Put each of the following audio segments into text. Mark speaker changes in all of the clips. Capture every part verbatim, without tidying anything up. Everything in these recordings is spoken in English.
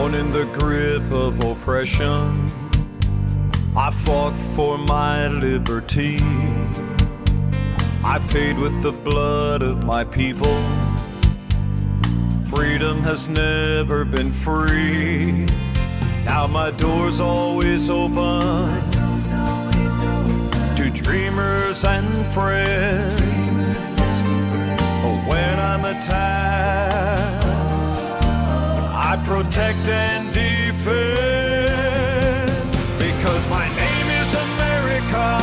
Speaker 1: Born in the grip of oppression, I fought for my liberty. I paid with the blood of my people. Freedom has never been free. Now my door's always open to dreamers and friends. But when I'm attacked, I protect and defend, because my name is America.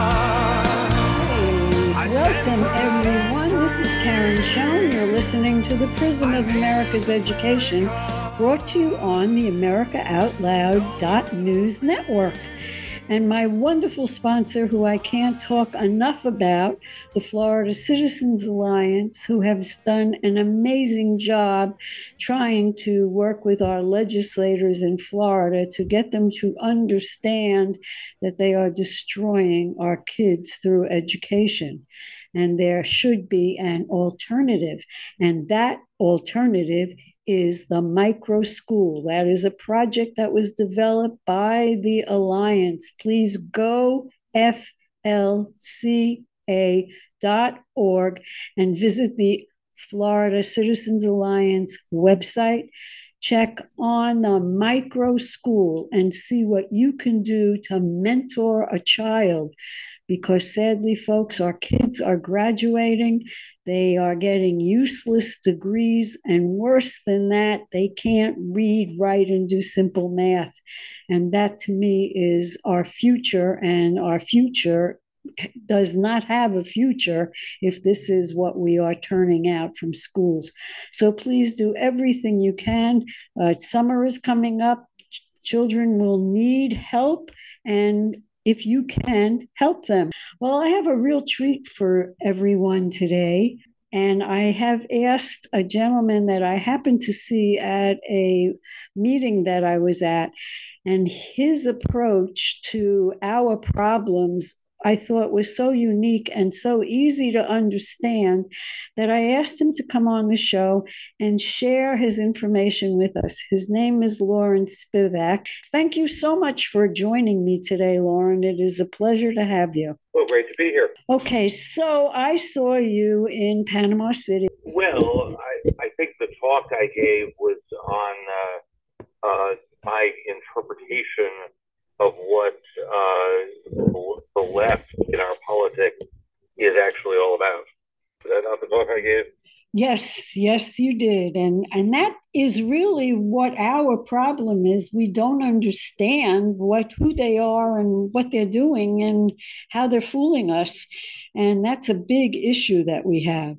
Speaker 2: Welcome, everyone. This is Karen Schoen. You're listening to the Prism of America's Education, brought to you on the America Out Loud dot news network. And my wonderful sponsor, who I can't talk enough about, the Florida Citizens Alliance, who has done an amazing job trying to work with our legislators in Florida to get them to understand that they are destroying our kids through education. And there should be an alternative. And that alternative is the micro school. That is a project that was developed by the Alliance. Please go F L C A dot org and visit the Florida Citizens Alliance website. Check on the micro school and see what you can do to mentor a child. Because sadly, folks, our kids are graduating. They are getting useless degrees. And worse than that, they can't read, write, and do simple math. And that, to me, is our future. And our future does not have a future if this is what we are turning out from schools. So please do everything you can. Uh, summer is coming up. Children will need help, and if you can, help them. Well, I have a real treat for everyone today. And I have asked a gentleman that I happened to see at a meeting that I was at, and his approach to our problems I thought was so unique and so easy to understand that I asked him to come on the show and share his information with us. His name is Lauren Spivak. Thank you so much for joining me today, Lauren. It is a pleasure to have you.
Speaker 3: Well, great to be here.
Speaker 2: Okay, so I saw you in Panama City.
Speaker 3: Well, I, I think the talk I gave was on uh, uh, my interpretation of what uh, the left in our politics is actually all about. Is that not the talk I gave?
Speaker 2: Yes, yes, you did. And and that is really what our problem is. We don't understand what who they are and what they're doing and how they're fooling us. And that's a big issue that we have.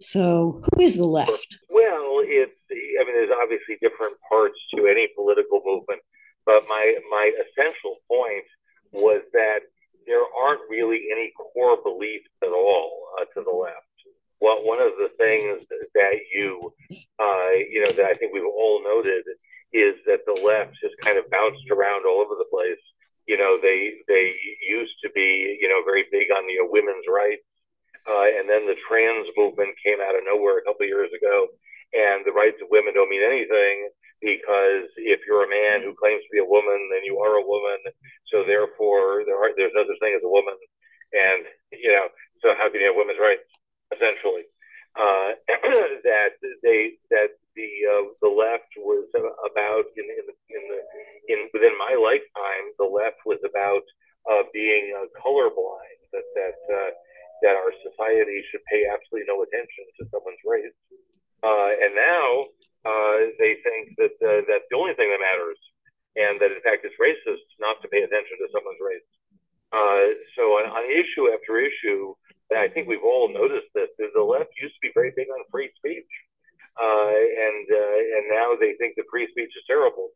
Speaker 2: So who is the left?
Speaker 3: Well, it's, I mean, there's obviously different parts to any political movement. But my, my essential point was that there aren't really any core beliefs at all uh, to the left. Well, one of the things that you, uh, you know, that I think we've all noted is that the left has kind of bounced around all over the place. You know, they they used to be, you know, very big on the uh, women's rights, uh, and then the trans movement came out of nowhere a couple of years ago, and the rights of women don't mean anything. Because if you're a man who claims to be a woman, then you are a woman. So therefore, there are there's no such thing as a woman, and you know, so how can you have women's rights? Essentially, uh, that they that the uh, the left was about in in the, in the in within my lifetime, the left was about uh, being uh, colorblind. That that uh, that our society should pay absolutely no attention to someone's race, uh, and now. Uh, they think that uh, that's the only thing that matters, and that in fact it's racist not to pay attention to someone's race. Uh, so on, on issue after issue, I think we've all noticed that the left used to be very big on free speech, uh, and uh, and now they think that free speech is terrible.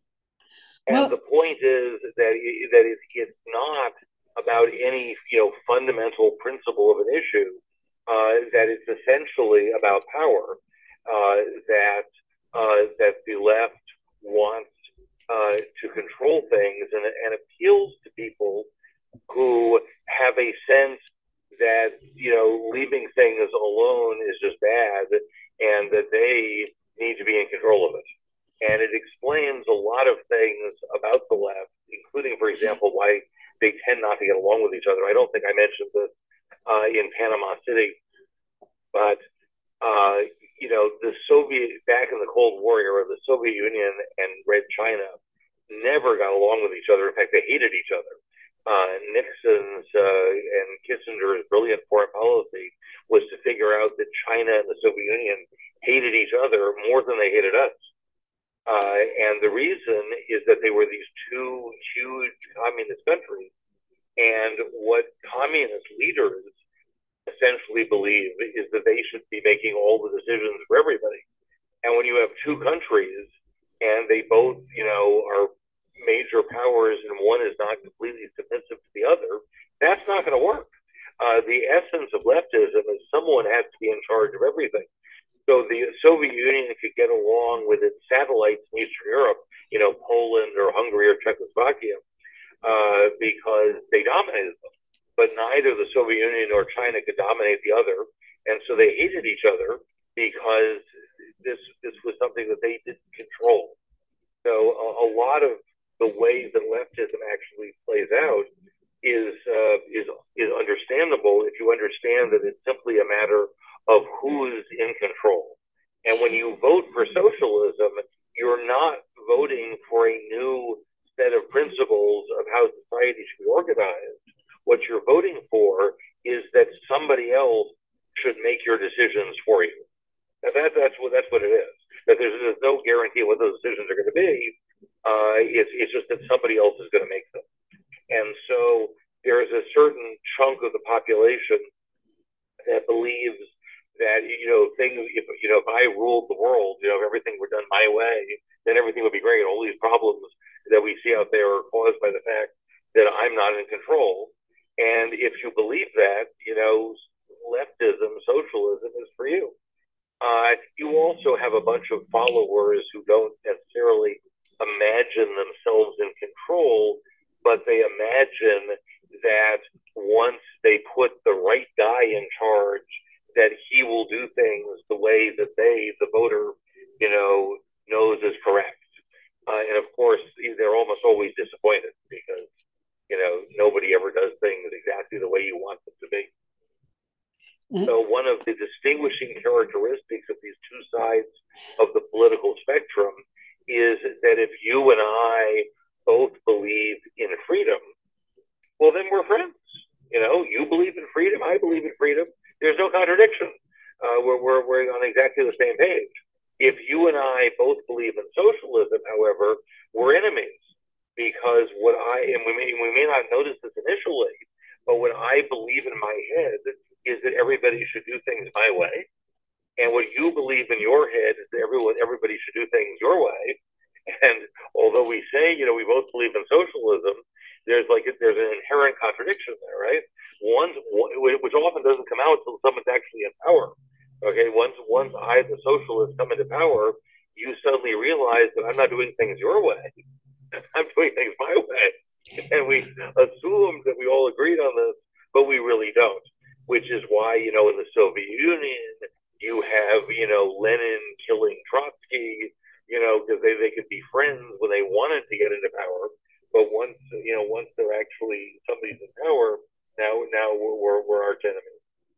Speaker 3: And well, the point is that that it's, it's not about any you know fundamental principle of an issue. Uh, that it's essentially about power. Uh, that uh, that the left wants uh, to control things and, and appeals to people who have a sense that you know leaving things alone is just bad, and that they need to be in control of it. And it explains a lot of things about the left, including, for example, why they tend not to get along with each other. I don't think I mentioned this uh, in Panama City, but uh, you know, the Soviet back in the Cold War era, the Soviet Union and Red China never got along with each other. In fact, they hated each other. Uh, Nixon's uh, and Kissinger's brilliant foreign policy was to figure out that China and the Soviet Union hated each other more than they hated us. Uh, and the reason is that they were these two huge communist countries. And what communist leaders essentially believe is that they should be making all the decisions for everybody. And when you have two countries and they both, you know, are major powers and one is not completely submissive to the other, that's not going to work. Uh, the essence of leftism is someone has to be in charge of everything. So the Soviet Union could get along with its satellites in Eastern Europe, you know, Poland or Hungary or Czechoslovakia, uh, because they dominated them. But neither the Soviet Union nor China could dominate the other. And so they hated each other because this this was something that they didn't control. So a, a lot of the ways that leftism actually plays out is, uh, is, is understandable if you understand that it's simply a matter of who's in control. And when you vote for socialism, you're not voting for a new set of principles of how society should be organized. What you're voting for is that somebody else should make your decisions for you. And that, that's what that's what it is. That there's, there's no guarantee what those decisions are going to be. Uh, it's, it's just that somebody else is going to make them. And so there's a certain chunk of the population that believes that, you know, things, if, you know, if I ruled the world, you know, if everything were done my way, then everything would be great. All these problems that we see out there are caused by the fact that I'm not in control. And if you believe that, you know, leftism, socialism is for you. Uh, you also have a bunch of followers who don't necessarily imagine themselves in control, but they imagine that once they put the right guy in charge, that he will do things the way that they, the voter, you know, knows is correct. Uh, and of course, they're almost always disappointed because, you know, nobody ever does things exactly the way you want them to be. Mm-hmm. So one of the distinguishing characteristics of these two sides of the political spectrum is that if you and I both believe in freedom, well, then we're friends. You know, you believe in freedom, I believe in freedom. There's no contradiction. Uh, we're, we're, we're on exactly the same page. If you and I both believe in socialism, however, we're enemies. Because what I, and we may, we may not notice this initially, but what I believe in my head is that everybody should do things my way. And what you believe in your head is that everyone, everybody should do things your way. And although we say, you know, we both believe in socialism, there's like, there's an inherent contradiction there, right? One, which often doesn't come out until someone's actually in power. Okay, once, once I, the socialist, come into power, you suddenly realize that I'm not doing things your way. I'm doing things my way. And we assume that we all agreed on this, but we really don't. Which is why, you know, in the Soviet Union, you have, you know, Lenin killing Trotsky, you know, because they, they could be friends when they wanted to get into power. But once, you know, once they're actually, somebody's in power, now, now we're, we're, we're arch enemies.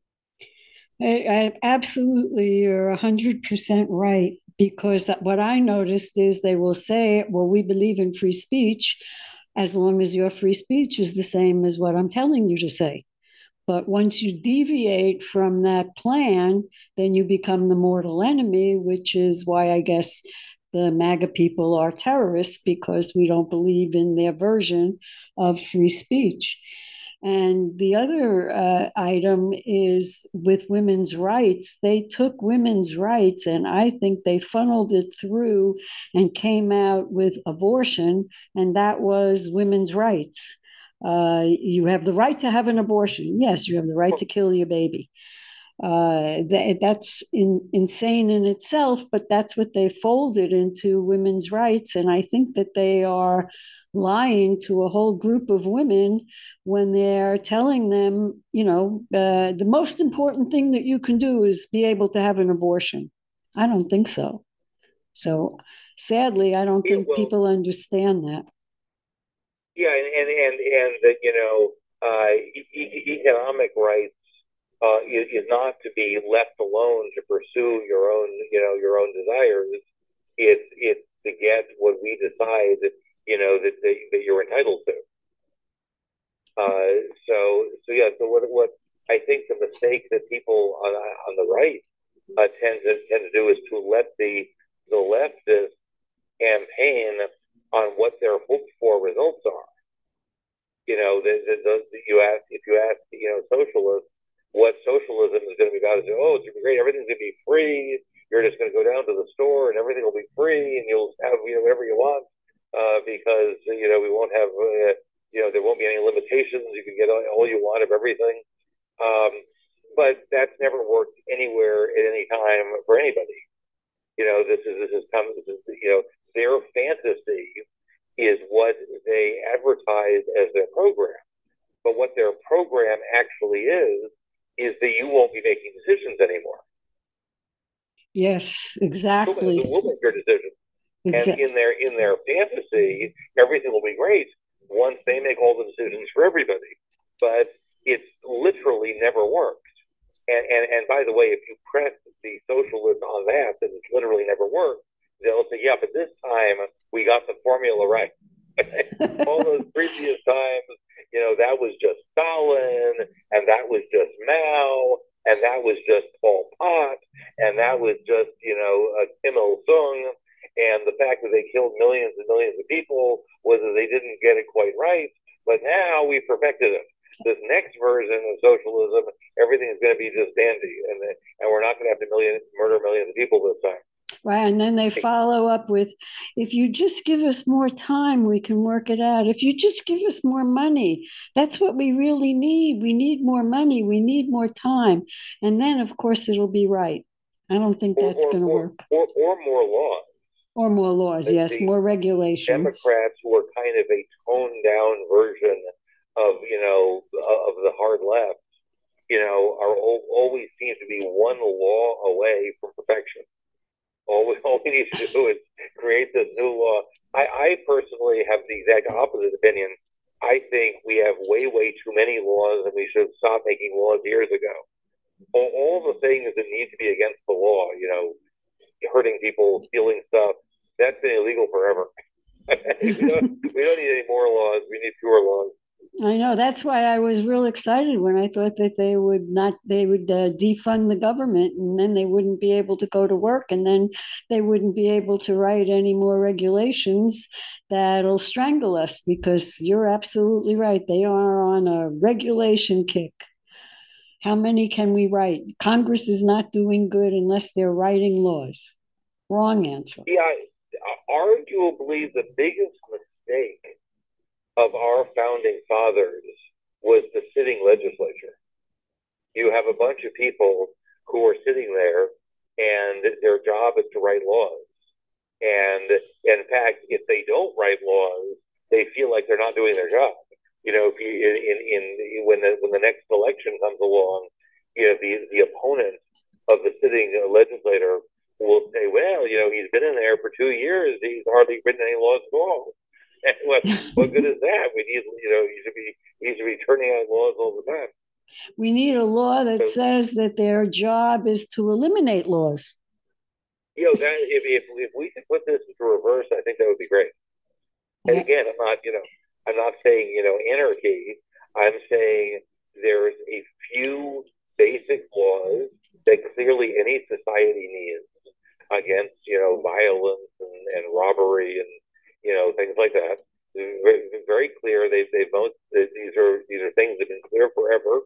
Speaker 2: I, I absolutely, you're one hundred percent right. Because what I noticed is they will say, well, we believe in free speech as long as your free speech is the same as what I'm telling you to say. But once you deviate from that plan, then you become the mortal enemy, which is why I guess the MAGA people are terrorists, because we don't believe in their version of free speech. And the other uh, item is with women's rights. They took women's rights and I think they funneled it through and came out with abortion, and that was women's rights. Uh, you have the right to have an abortion. Yes, you have the right to kill your baby. Uh, that, that's in, insane in itself, but that's what they folded into women's rights. And I think that they are lying to a whole group of women when they're telling them, you know, uh, the most important thing that you can do is be able to have an abortion. I don't think so. So sadly, I don't
Speaker 3: Yeah,
Speaker 2: think
Speaker 3: well,
Speaker 2: people understand that.
Speaker 3: yeah, and and and, and the, you know, uh, e- e- economic rights uh, is, is not to be left alone to pursue your own, you know, your own desires. It's it's to get what we decide, you know, that that, that you're entitled to. Uh, so so yeah. So what what I think the mistake that people on on the right uh, tend to tend to do is to let the the leftist campaign on what their hoped for results are. You know, the, the, the, you ask if you ask you know socialists what socialism is going to be about, is oh, it's going to be great, everything's going to be free. You're just going to go down to the store and everything will be free, and you'll have you know whatever you want uh, because you know we won't have uh, you know there won't be any limitations. You can get all you want of everything. Um, but that's never worked anywhere at any time for anybody. You know, this is this is come this is you know their fantasy is what they advertise as their program. But what their program actually is, is that you won't be making decisions anymore.
Speaker 2: Yes, exactly.
Speaker 3: The will make your decisions. Exactly. And in their in their fantasy, everything will be great once they make all the decisions for everybody. But it's literally never worked. And, and and by the way, if you press the socialists on that, that it's literally never worked, they'll say, yeah, but this time we got the formula right. All those previous times, you know, that was just Stalin, and that was just Mao, and that was just Pol Pot, and that was just, you know, uh, Kim Il Sung. And the fact that they killed millions and millions of people was that they didn't get it quite right. But now we perfected it. This next version of socialism, everything is going to be just dandy, and and we're not going to have to million, murder millions of people this time.
Speaker 2: Right. And then they follow up with, if you just give us more time, we can work it out. If you just give us more money, that's what we really need. We need more money. We need more time. And then, of course, it'll be right. I don't think that's going to work.
Speaker 3: Or, or more laws.
Speaker 2: Or more laws, the, yes,
Speaker 3: the
Speaker 2: more regulations.
Speaker 3: Democrats, who are kind of a toned down version of, you know, of the hard left, you know, are always seem to be one law away from perfection. All we, all we need to do is create this new law. I, I personally have the exact opposite opinion. I think we have way, way too many laws, and we should stop making laws years ago. All, all the things that need to be against the law, you know, hurting people, stealing stuff, that's been illegal forever. we, don't, we don't need any more laws. We need fewer laws.
Speaker 2: I know. That's why I was real excited when I thought that they would not, they would uh, defund the government, and then they wouldn't be able to go to work, and then they wouldn't be able to write any more regulations that'll strangle us, because you're absolutely right. They are on a regulation kick. How many can we write? Congress is not doing good unless they're writing laws. Wrong answer.
Speaker 3: Yeah, arguably the biggest mistake of our founding fathers was the sitting legislature. You have a bunch of people who are sitting there, and their job is to write laws. And in fact, if they don't write laws, they feel like they're not doing their job. You know, if you in in, in when the when the next election comes along, you know, the the opponent of the sitting legislator will say, well, you know, he's been in there for two years, he's hardly written any laws at all. And what what good is that? We need, you know, you should be you should be turning out laws all the time.
Speaker 2: We need a law that so, says that their job is to eliminate laws.
Speaker 3: You know, that if if, if we could put this into reverse, I think that would be great. And yeah. Again, I'm not, you know, I'm not saying, you know, anarchy. I'm saying there's a few basic laws that clearly any society needs against, you know, violence and, and robbery and, you know, things like that. Very, very clear. They've, they've most, these are, these are things that have been clear forever.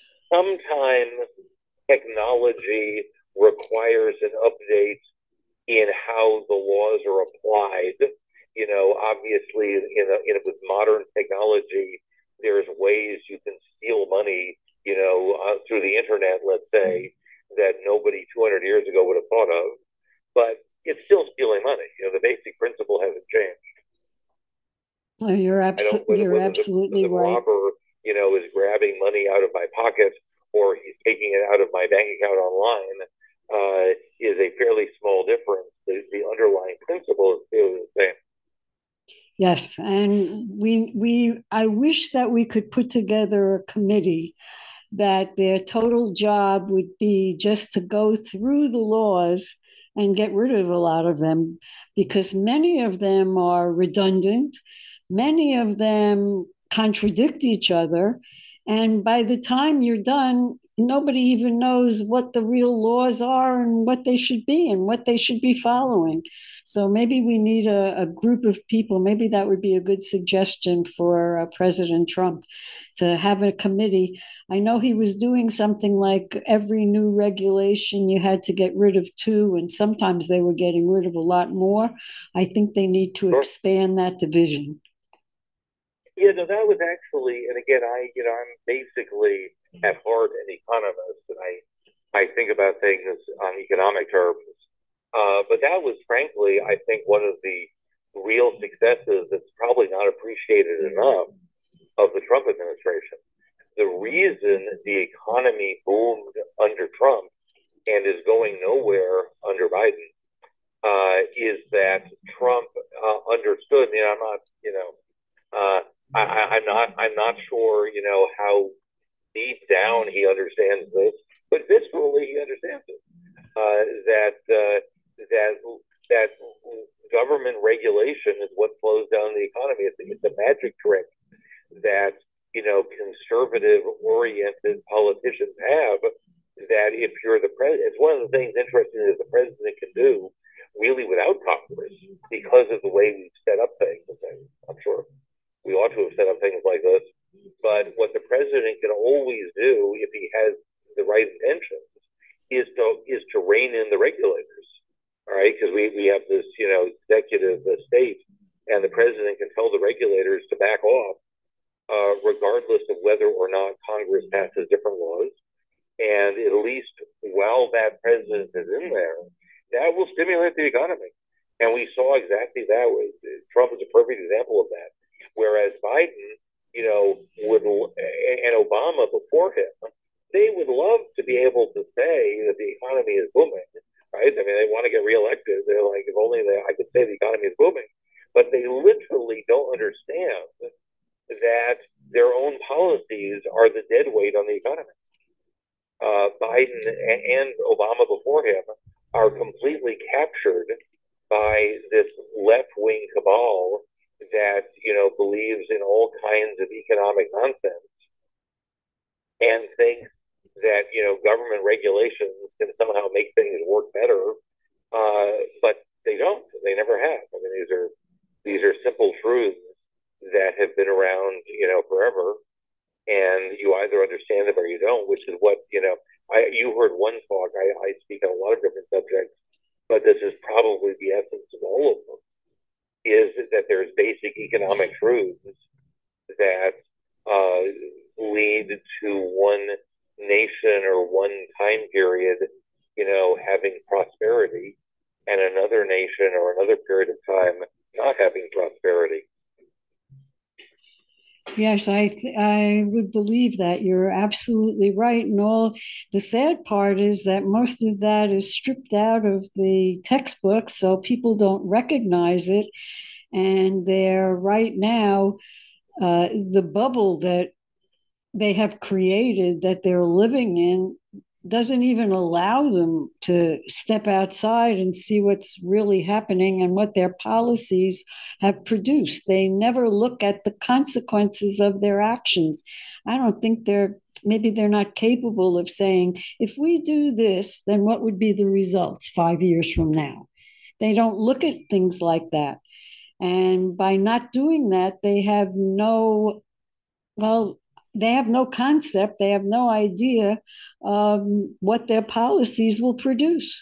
Speaker 3: Sometimes technology requires an update in how the laws are applied. You know, obviously, in a, in a, with modern technology, there's ways you can steal money, you know, uh, through the internet, let's say, that nobody two hundred years ago would have thought of. But it's still stealing money. You know, the basic principle hasn't changed.
Speaker 2: Oh, you're, abso- whether, you're whether absolutely
Speaker 3: the, the
Speaker 2: right.
Speaker 3: robber, you know, is grabbing money out of my pocket or he's taking it out of my bank account online uh, is a fairly small difference. The, the underlying
Speaker 2: Yes, and we we I wish that we could put together a committee that their total job would be just to go through the laws and get rid of a lot of them, because many of them are redundant, many of them contradict each other, and by the time you're done, nobody even knows what the real laws are and what they should be and what they should be following. So maybe we need a, a group of people. Maybe that would be a good suggestion for uh, President Trump, to have a committee. I know he was doing something like every new regulation you had to get rid of two, and sometimes they were getting rid of a lot more. I think they need to
Speaker 3: Sure.
Speaker 2: expand that division.
Speaker 3: Yeah, no, that was actually, and again, I, you know, I'm basically at heart an economist, and I, I think about things on economic terms. Uh, but that was, frankly, I think one of the real successes that's probably not appreciated enough of the Trump administration. The reason the economy boomed under Trump and is going nowhere under Biden uh, is that Trump uh, understood. You know, I'm not, you know, uh, I, I'm not, I'm not sure, you know, how deep down he understands this, but viscerally he understands it. Uh, that uh, that that government regulation is what slows down the economy. It's, it's a magic trick that, you know, conservative-oriented politicians have. That if you're the president, it's one of the things interesting that the president can do, really without Congress, because of the way we've set up things. I'm sure we ought to have set up things like this. But what the president can always do, if he has the right intentions, is to is to rein in the regulators. All right, because we, we have this, you know, executive state, and the president can tell the regulators to back off, uh, regardless of whether or not Congress passes different laws. And at least while that president is in there, that will stimulate the economy. And we saw exactly that. Trump is a perfect example of that. Whereas Biden, you know, would, and Obama before him, they would love to be able to say that the economy is booming, right? I mean, they want to get reelected. They're like, if only they, I could say the economy is booming. But they literally don't understand that their own policies are the dead weight on the economy. Uh, Biden and Obama before him are completely captured by this left-wing cabal that, you know, believes in all kinds of economic nonsense and thinks that, you know, government regulations can somehow make things work better, uh, but they don't. They never have. I mean, these are these are simple truths that have been around, you know, forever, and you either understand them or you don't. Which is what, you know, I you heard one talk. I, I speak on a lot of different subjects, but this is probably the essence of all of them: is that there's basic economic truths that uh, lead to one nation or one time period, you know, having prosperity, and another nation or another period of time not having prosperity.
Speaker 2: Yes, I th- I would believe that. You're absolutely right. And all the sad part is that most of that is stripped out of the textbooks, so people don't recognize it. And they're right now, uh, the bubble that they have created, that they're living in, doesn't even allow them to step outside and see what's really happening and what their policies have produced. They never look at the consequences of their actions. I don't think they're, maybe they're not capable of saying, if we do this, then what would be the results five years from now? They don't look at things like that. And by not doing that, they have no, well, they have no concept, they have no idea um, what their policies will produce.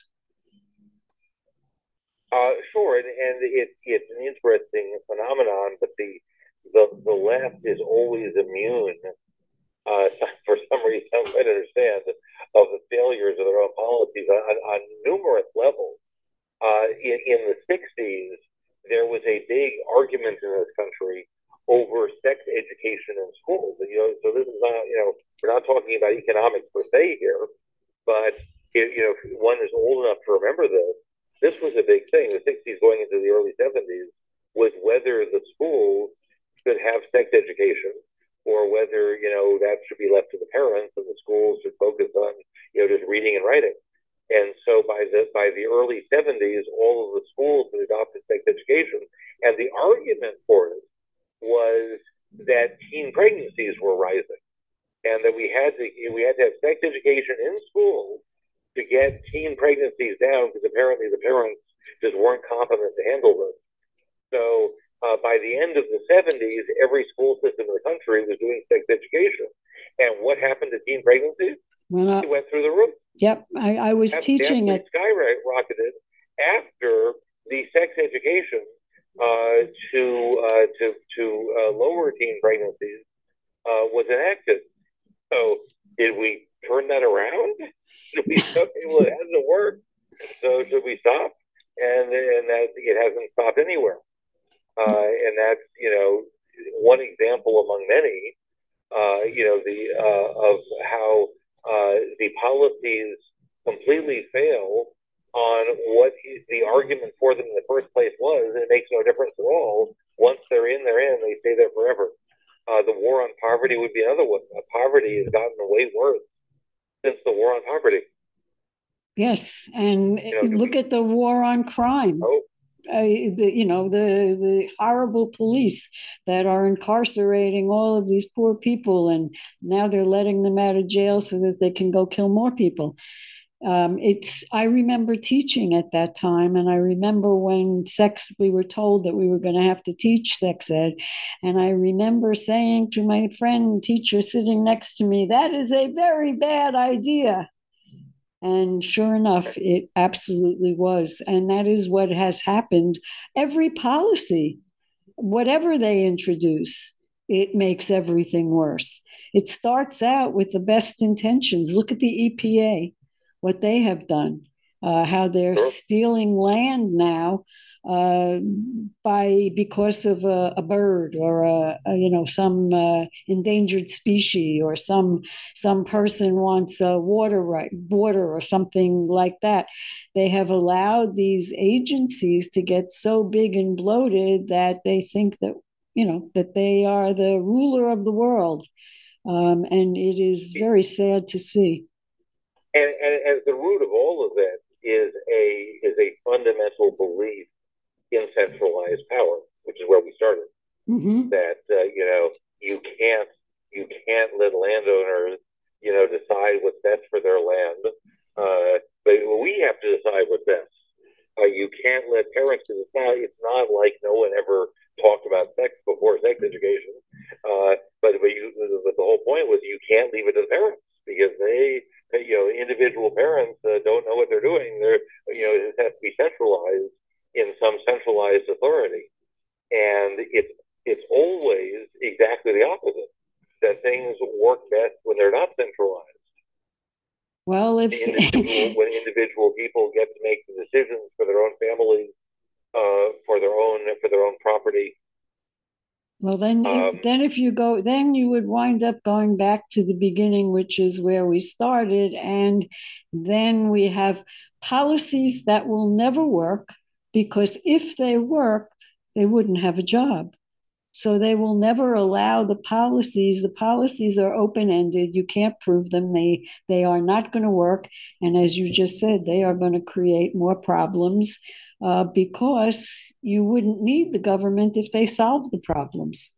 Speaker 3: Uh, sure, and, and it, it's an interesting phenomenon, but the the, the left is always immune, uh, for some reason, I don't understand, of the failures of their own policies on, on numerous levels. Uh, in, in the sixties, there was a big argument in this country over sex education in schools. And, you know, so this is not, you know, we're not talking about economics per se here, but, you know, if one is old enough to remember this, this was a big thing. The sixties going into the early seventies was whether the schools should have sex education or whether, you know, that should be left to the parents and the schools should focus on, you know, just reading and writing. And so by the by the early seventies, all of the schools had adopted sex education. And the argument for it was that teen pregnancies were rising and that we had to we had to have sex education in schools to get teen pregnancies down because apparently the parents just weren't competent to handle this. So uh, by the end of the seventies, every school system in the country was doing sex education. And what happened to teen pregnancies?
Speaker 2: Well,
Speaker 3: it went through the roof.
Speaker 2: Yep, I, I was
Speaker 3: That's,
Speaker 2: teaching
Speaker 3: it. Skyrocketed after the sex education uh, to uh, to to uh, lower teen pregnancies uh, was enacted. So did we turn that around? Did we say, well, it hasn't worked, so should we stop? And and that it hasn't stopped anywhere. Uh, and that's, you know, one example among many. Uh, you know, the uh, of how uh, the policies completely fail on what the argument for them in the first place was, and it makes no difference at all. Once they're in, they're in. They stay there forever. Uh, the war on poverty would be another one. Uh, poverty has gotten way worse since the war on poverty.
Speaker 2: Yes, and
Speaker 3: you know,
Speaker 2: look
Speaker 3: we,
Speaker 2: at the war on crime.
Speaker 3: Oh.
Speaker 2: Uh, the, you know, the, the horrible police that are incarcerating all of these poor people, and now they're letting them out of jail so that they can go kill more people. Um, it's, I remember teaching at that time, and I remember when sex, we were told that we were going to have to teach sex ed. And I remember saying to my friend teacher sitting next to me, that is a very bad idea. And sure enough, it absolutely was. And that is what has happened. Every policy, whatever they introduce, it makes everything worse. It starts out with the best intentions. Look at the E P A, what they have done, uh, how they're
Speaker 3: Sure.
Speaker 2: stealing land now uh, by because of a, a bird or a, a you know some uh, endangered species, or some some person wants a water right water or something like that. They have allowed these agencies to get so big and bloated that they think that you know that they are the ruler of the world, um, and it is very sad to see.
Speaker 3: And, and at the root of all of that is a is a fundamental belief in centralized power, which is where we started.
Speaker 2: Mm-hmm.
Speaker 3: That uh, you know you can't you can't let landowners you know decide what's best for their land, uh, but we have to decide what's best. Uh, you can't let parents, because it's not it's not like no one ever talked about sex before sex education. Uh, but but, you, but the whole point was you can't leave it to the parents because they. You know, individual parents uh, don't know what they're doing. They're, you know, it has to be centralized in some centralized authority, and it's it's always exactly the opposite. That things work best when they're not centralized.
Speaker 2: Well, if
Speaker 3: individual, when individual people get to make the decisions for their own families, uh, for their own for their own property.
Speaker 2: Well, then, um, then if you go, then you would wind up going back to the beginning, which is where we started. And then we have policies that will never work, because if they worked, they wouldn't have a job. So they will never allow the policies. The policies are open-ended. You can't prove them. They, they are not going to work. And as you just said, they are going to create more problems. Uh, because you wouldn't need the government if they solved the problems.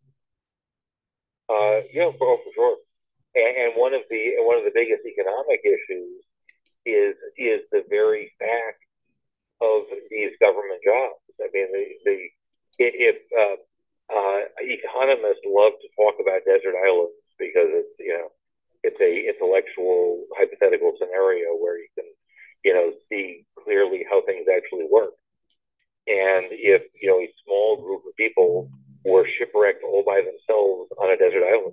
Speaker 3: Uh, yeah, for, for sure. And, and one of the one of the biggest economic issues is is the very fact of these government jobs. I mean, the, the if uh, uh, economists love to talk about desert islands because it's you know it's a intellectual hypothetical scenario where you can you know see clearly how things actually work. And if, you know, a small group of people were shipwrecked all by themselves on a desert island,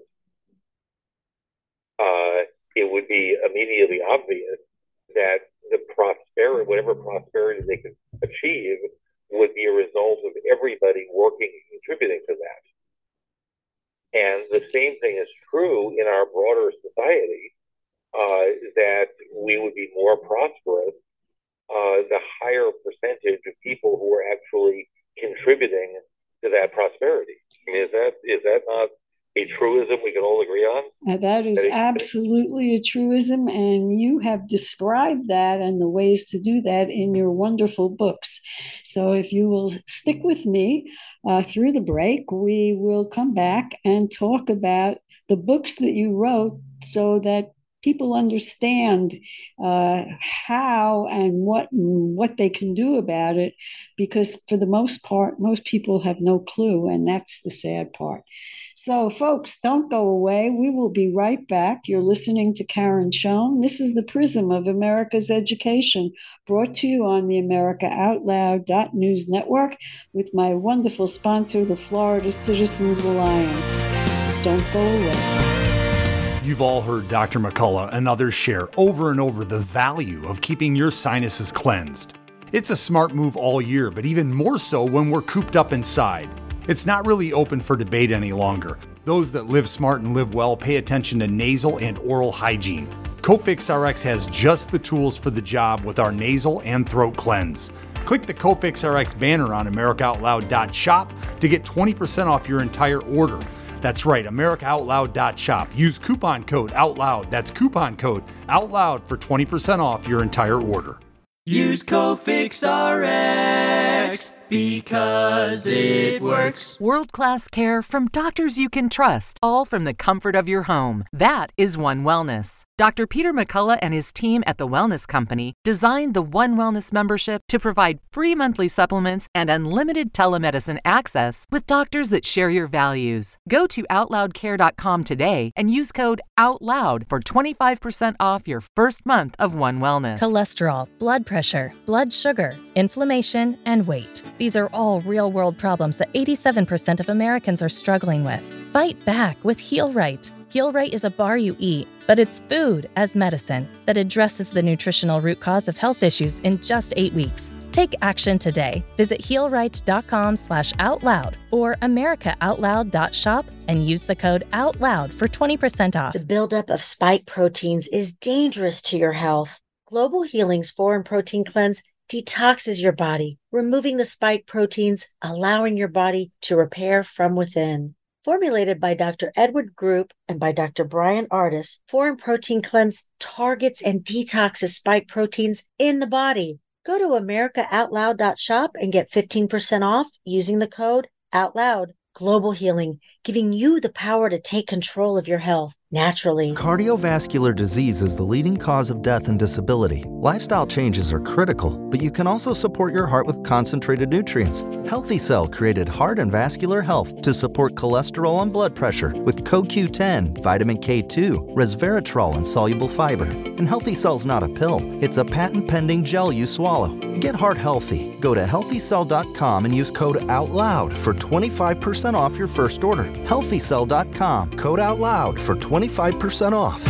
Speaker 3: uh, it would be immediately obvious that the prosperity, whatever prosperity they could achieve, would be a result of everybody working and contributing to that. And the same thing is true in our broader society, uh, that we would be more prosperous Uh, the higher percentage of people who are actually contributing to that prosperity. I mean, is that is that not a truism we can all agree on?
Speaker 2: Uh, that is
Speaker 3: That it-
Speaker 2: absolutely a truism, and you have described that and the ways to do that in your wonderful books. So if you will stick with me uh, through the break, we will come back and talk about the books that you wrote so that people understand uh, how and what what they can do about it, because for the most part, most people have no clue, and that's the sad part. So, folks, don't go away. We will be right back. You're listening to Karen Schoen. This is the Prism of America's Education, brought to you on the America Out Loud News Network with my wonderful sponsor, the Florida Citizens Alliance. Don't go away.
Speaker 4: You've all heard Doctor McCullough and others share over and over the value of keeping your sinuses cleansed. It's a smart move all year, but even more so when we're cooped up inside. It's not really open for debate any longer. Those that live smart and live well pay attention to nasal and oral hygiene. Cofix R X has just the tools for the job with our nasal and throat cleanse. Click the Cofix R X banner on America Out Loud dot shop to get twenty percent off your entire order. That's right, America Out Loud dot shop. Use coupon code OUTLOUD. That's coupon code OUTLOUD for twenty percent off your entire order.
Speaker 5: Use Cofix R X because it works.
Speaker 6: World-class care from doctors you can trust, all from the comfort of your home. That is One Wellness. Doctor Peter McCullough and his team at The Wellness Company designed the One Wellness membership to provide free monthly supplements and unlimited telemedicine access with doctors that share your values. Go to out loud care dot com today and use code OUTLOUD for twenty-five percent off your first month of One Wellness.
Speaker 7: Cholesterol, blood pressure, blood sugar, inflammation, and weight. These are all real-world problems that eighty-seven percent of Americans are struggling with. Fight back with Heal Right. Heal Right is a bar you eat, but it's food as medicine that addresses the nutritional root cause of health issues in just eight weeks. Take action today. Visit heal right dot com slash out loud or America Out Loud dot shop and use the code OUTLOUD for twenty percent off.
Speaker 8: The buildup of spike proteins is dangerous to your health. Global Healing's Foreign Protein Cleanse detoxes your body, removing the spike proteins, allowing your body to repair from within. Formulated by Doctor Edward Group and by Doctor Brian Ardis, Foreign Protein Cleanse targets and detoxes spike proteins in the body. Go to America Out Loud dot shop and get fifteen percent off using the code OUTLOUD. Global Healing, giving you the power to take control of your health naturally.
Speaker 9: Cardiovascular disease is the leading cause of death and disability. Lifestyle changes are critical, but you can also support your heart with concentrated nutrients. Healthy Cell created Heart and Vascular Health to support cholesterol and blood pressure with C O Q ten, vitamin K two, resveratrol, and soluble fiber. And Healthy Cell's not a pill, it's a patent-pending gel you swallow. Get heart healthy. Go to healthy cell dot com and use code OUTLOUD for twenty-five percent off your first order. healthy cell dot com, code OUTLOUD for twenty-five percent off.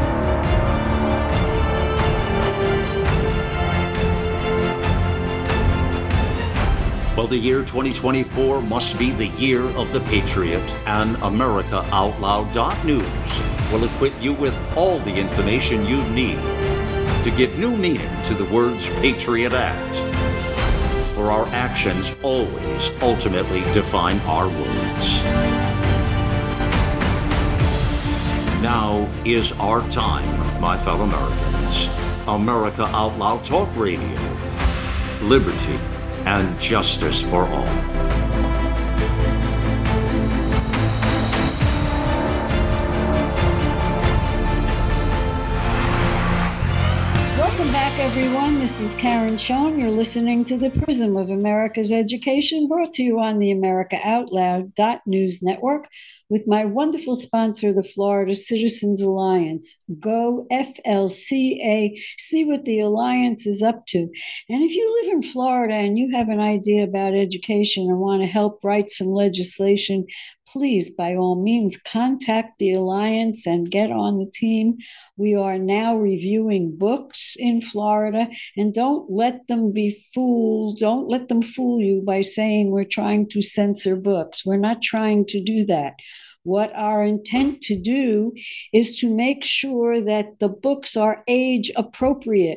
Speaker 10: Well, the year twenty twenty-four must be the year of the Patriot, and America Out Loud dot news will equip you with all the information you need to give new meaning to the words Patriot Act. For our actions always ultimately define our words. Now is our time, my fellow Americans. America Out Loud Talk Radio. Liberty and justice for all.
Speaker 2: Welcome back, everyone. This is Karen Schoen. You're listening to the Prism of America's Education, brought to you on the America Out Loud News Network with my wonderful sponsor, the Florida Citizens Alliance. Go F L C A, see what the Alliance is up to. And if you live in Florida and you have an idea about education and want to help write some legislation, please, by all means, contact the Alliance and get on the team. We are now reviewing books in Florida, and don't let them be fooled. Don't let them fool you by saying we're trying to censor books. We're not trying to do that. What our intent to do is to make sure that the books are age appropriate.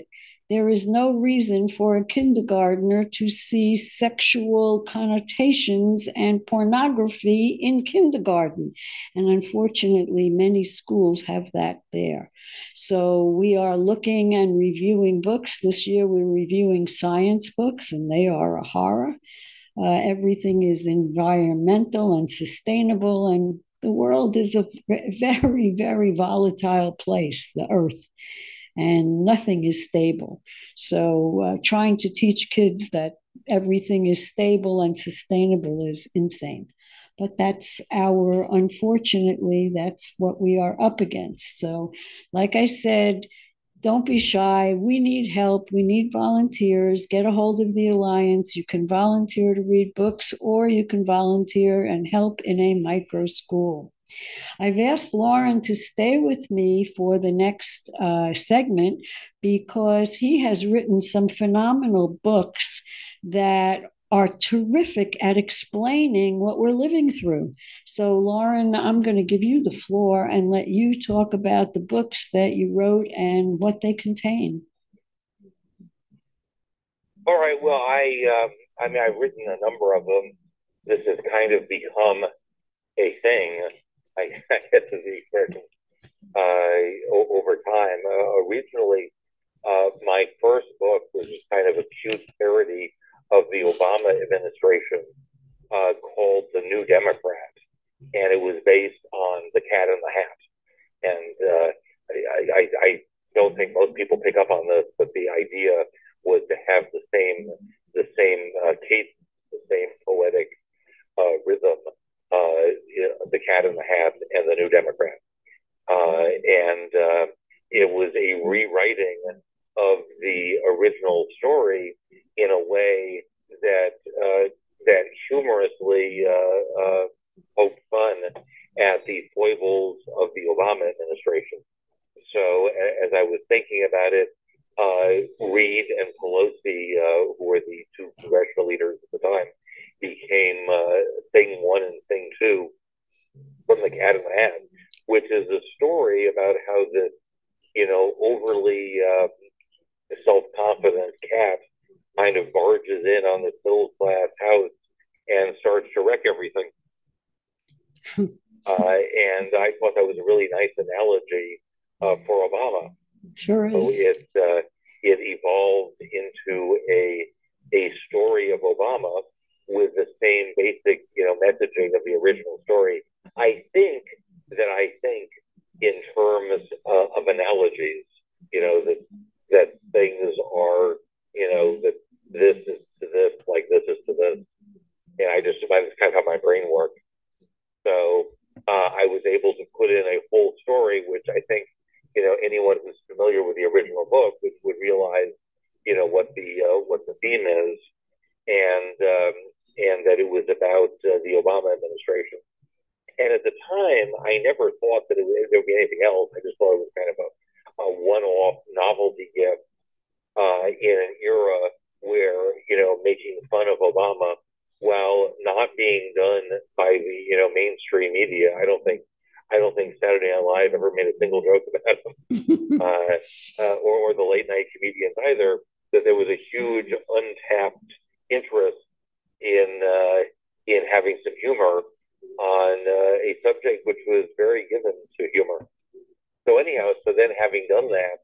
Speaker 2: there is no reason for a kindergartner to see sexual connotations and pornography in kindergarten. And unfortunately, many schools have that there. So we are looking and reviewing books. This year, we're reviewing science books, and they are a horror. Uh, everything is environmental and sustainable, and the world is a very, very volatile place, the earth, and nothing is stable. So uh, trying to teach kids that everything is stable and sustainable is insane. But that's our, unfortunately, that's what we are up against. So, like I said, don't be shy. We need help. We need volunteers. Get a hold of the Alliance. You can volunteer to read books, or you can volunteer and help in a micro school. I've asked Loren to stay with me for the next uh, segment because he has written some phenomenal books that are terrific at explaining what we're living through. So, Loren, I'm going to give you the floor and let you talk about the books that you wrote and what they contain.
Speaker 3: All right. Well, I, um, I mean, I've written a number of them. This has kind of become a thing, I guess, as the expression, uh, over time. Uh, originally, uh, my first book was just kind of a cute parody of the Obama administration uh, called The New Democrat. And it was based on The Cat in the Hat. And uh, I, I, I don't think most people pick up on this, but the idea was to have the same the same uh, cadence, the same poetic uh, rhythm, uh, you know, The Cat in the Hat and The New Democrat. Uh, and uh, it was a rewriting of the original story in a way that uh, that humorously uh, uh, poked fun at the foibles of the Obama administration. So as I was thinking about it, uh, Reid and Pelosi, uh, who were the two congressional leaders at the time, became uh, thing one and thing two from The Cat in the Hat, which is a story about how this, you know, overly uh, self-confident cat kind of barges in on this middle class house and starts to wreck everything. uh, and I thought that was a really nice analogy uh, for Obama.
Speaker 2: Sure is.
Speaker 3: So it uh, it evolved into a a story of Obama with the same basic, you know, messaging of the original story. I think that I think in terms uh, of analogies, you know, that that things are, you know, that this is to this, like this is to this. And I just, that's kind of how my brain works. So uh, I was able to put in a whole story, which I think, you know, anyone who's familiar with the original book would, would realize, you know, what the uh, what the theme is, and um, and that it was about uh, the Obama administration. And at the time, I never thought that it would, there would be anything else. I just thought it was kind of a, a one-off novelty gift uh, in an era where, you know, making fun of Obama while not being done by the, you know, mainstream media. I don't think I don't think Saturday Night Live ever made a single joke about him, uh, uh, or, or the late night comedians either. That there was a huge untapped interest in uh, in having some humor on uh, a subject which was very given to humor. So anyhow, so then having done that,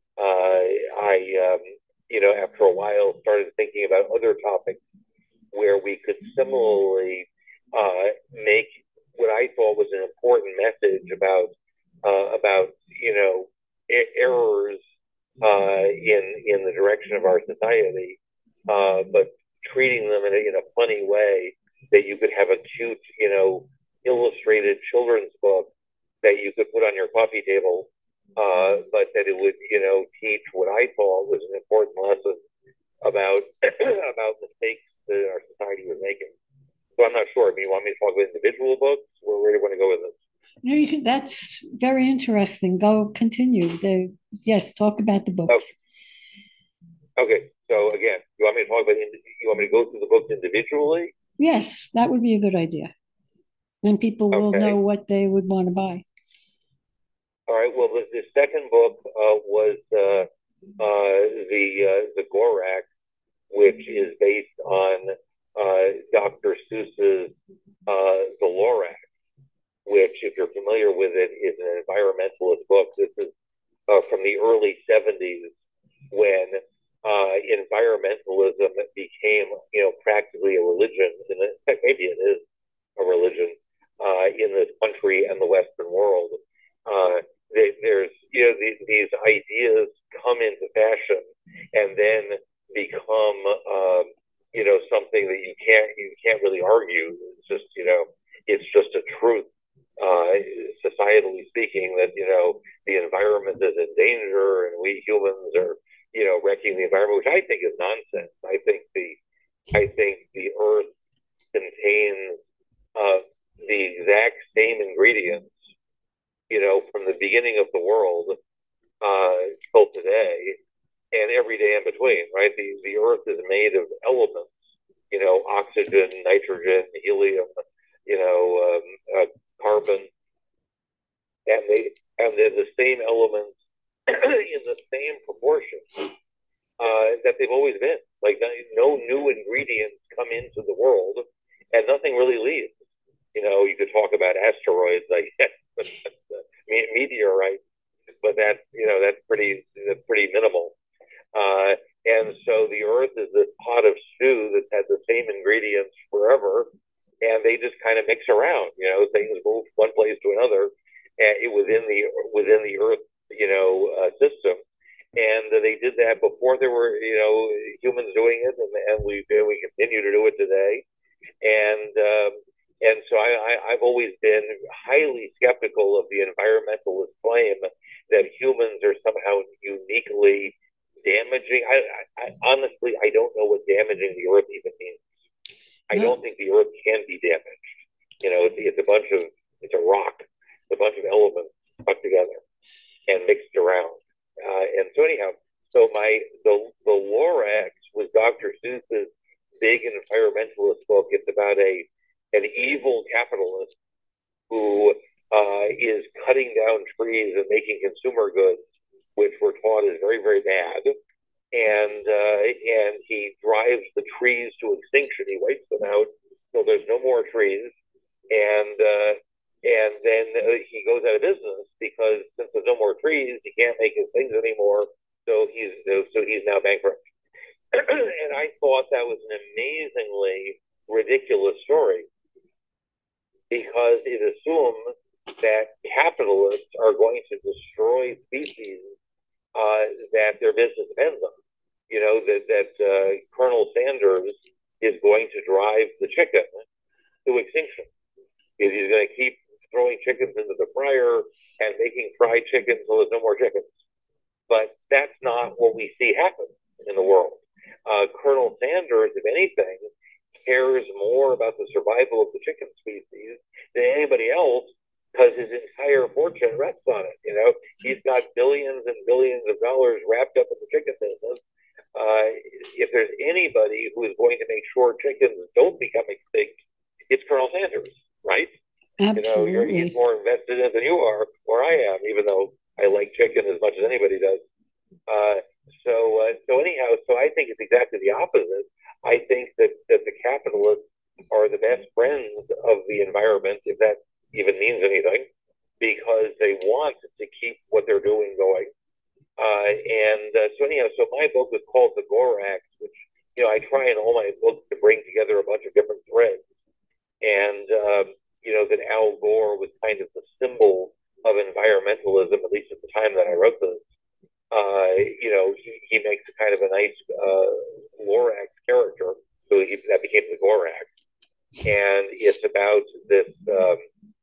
Speaker 3: uh, I, um, you know, after a while started thinking about other topics where we could similarly uh, make what I thought was an important message about, uh, about, you know, er- errors uh, in, in the direction of our society, uh, but treating them in a, in a funny way that you could have a cute, you know, illustrated children's book that you could put on your coffee table, uh, but that it would, you know, teach what I thought was an important lesson about about mistakes that our society was making. So I'm not sure. I mean, you want me to talk about individual books, or where do you want to go with this?
Speaker 2: No, you can, that's very interesting. Go continue. The yes, talk about the books.
Speaker 3: Okay. Okay. So again, you want me to talk about? You want me to go through the books individually?
Speaker 2: Yes, that would be a good idea. Then people will
Speaker 3: Okay.
Speaker 2: know what they would want to buy.
Speaker 3: All right. Well, the, the second book uh, was uh, uh, the uh, the Gorak, which is based on uh, Doctor Seuss's uh, The Lorax, which, if you're familiar with it, is an environmentalist book. This is uh, from the early seventies, when uh, environmentalism became, you know, practically a religion. In fact, maybe it is a religion uh, in this country and the Western world. Uh, they, there's, you know, these, these ideas come into fashion and then become, um, you know, something that you can't you can't really argue. It's just, you know, it's just a truth, uh, societally speaking, that, you know, the environment is in danger and we humans are, you know, wrecking the environment, which I think is nonsense. I think the I think the Earth contains uh, the exact same ingredients, you know, from the beginning of the world uh, till today, and every day in between, right? The the Earth is made of elements, you know, oxygen, nitrogen, helium, you know, um, uh, carbon, and they and they're the same elements in the same proportion uh, that they've always been. Like, no new ingredients come into the world, and nothing really leaves. You know, you could talk about asteroids, like meteorites, but that's, you know, that's pretty that's pretty minimal. Uh, and so the Earth is this pot of stew that's had the same ingredients forever, and they just kind of mix around. You know, things move one place to another, and within the within the Earth, you know, uh, system. And they did that before there were, you know, humans doing it, and, and we we continue to do it today. And um, and so I, I, I've always been highly skeptical of the environmentalist claim that humans are somehow uniquely damaging. I, I, I honestly, I don't know what damaging the Earth even means. I no. don't think the Earth can be damaged. You know, it's, it's a bunch of, it's a rock, a bunch of elements put together and mixed around. Uh, and so anyhow, so my the the Lorax was Doctor Seuss's big environmentalist book. It's about a an evil capitalist who uh, is cutting down trees and making consumer goods, which we're taught is very, very bad. And uh, and he drives the trees to extinction. He wipes them out so there's no more trees. And uh, and then uh, he goes out of business because since there's no more trees, he can't make his things anymore. So he's so he's now bankrupt. And I thought that was an amazingly ridiculous story, because it assumes that capitalists are going to destroy species uh, that their business depends on. You know, that, that uh, Colonel Sanders is going to drive the chicken to extinction. He's going to keep throwing chickens into the fryer and making fried chicken so there's no more chickens. But that's not what we see happen in the world. Uh, Colonel Sanders, if anything, cares more about the survival of the chicken species than anybody else, because his entire fortune rests on it. You know, he's got billions and billions of dollars wrapped up in the chicken business. Uh, if there's anybody who is going to make sure chickens don't become extinct, it's Colonel Sanders, right?
Speaker 2: Absolutely.
Speaker 3: You know, you're, he's more invested in it than you are, or I am, even though I like chicken as much as anybody does. Uh, so, uh, so anyhow, so I think it's exactly the opposite. I think that, that the capitalists are the best friends of the environment, if that even means anything, because they want to keep what they're doing going. Uh, and uh, so anyhow, so my book is called The Gorax, which, you know, I try in all my books to bring together a bunch of different threads. And, um, you know, that Al Gore was kind of the symbol of environmentalism, at least at the time that I wrote this. Uh, you know, he, he makes a kind of a nice uh, Lorax character, so he, that became the Gorax. And it's about this um,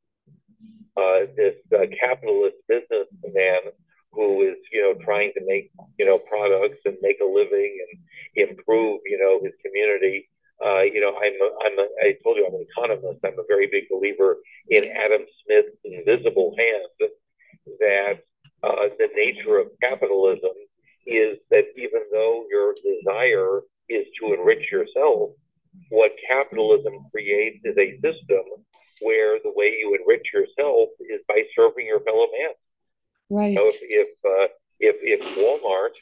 Speaker 3: uh, this uh, capitalist businessman who is, you know, trying to make, you know, products and make a living and improve, you know, his community. Uh, you know, I'm, a, I'm a, I told you I'm an economist. I'm a very big believer in Adam Smith's invisible hand, that uh, the nature of capitalism is that even though your desire is to enrich yourself, what capitalism creates is a system where the way you enrich yourself is by serving your fellow man.
Speaker 2: Right.
Speaker 3: So if if, uh, if if Walmart